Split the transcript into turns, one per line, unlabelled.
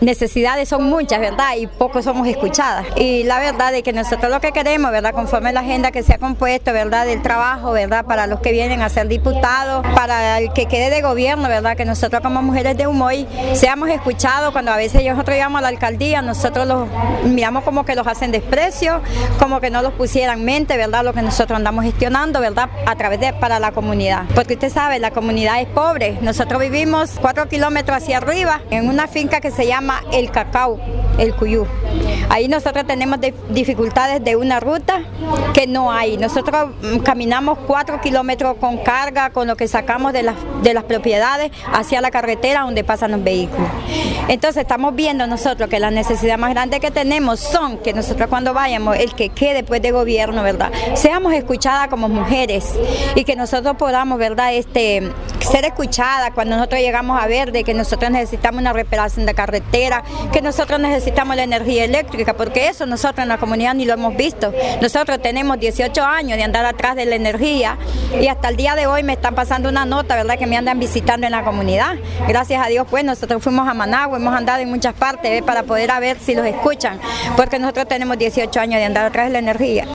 necesidades son muchas, ¿verdad? Y poco somos escuchadas. Y la verdad es que nosotros lo que queremos, ¿verdad? Conforme la agenda que se ha compuesto, ¿verdad? Del trabajo, ¿verdad? Para los que vienen a ser diputados, para el que quede de gobierno, ¿verdad? Que nosotros como mujeres de Humoy seamos escuchados. Cuando a veces nosotros llegamos a la alcaldía, nosotros los miramos como que los hacen desprecio, como que no los pusieran en mente, ¿verdad? Lo que nosotros andamos gestionando, ¿verdad? A través de para la comunidad. Porque usted sabe, la comunidad es pobre. Nosotros vivimos 4 kilómetros hacia arriba en una finca que se llama El Cacao, El Cuyú. Ahí nosotros tenemos dificultades de una ruta que no hay. Nosotros caminamos 4 kilómetros con carga, con lo que sacamos de las propiedades hacia la carretera donde pasan los vehículos. Entonces estamos viendo nosotros que la necesidad más grande que tenemos son que nosotros cuando vayamos, el que quede después de gobierno, ¿verdad? Seamos escuchadas como mujeres y que nosotros podamos, ¿verdad? Ser escuchadas cuando nosotros llegamos a ver de que nosotros necesitamos una reparación de carretera, que nosotros necesitamos la energía eléctrica, porque eso nosotros en la comunidad ni lo hemos visto. Nosotros tenemos 18 años de andar atrás de la energía y hasta el día de hoy me están pasando una nota, ¿verdad? Que me andan visitando en la comunidad. Gracias a Dios, pues nosotros fuimos a Managua, hemos andado en muchas partes para poder ver si los escuchan, porque nosotros tenemos 18 años de andar atrás de la energía.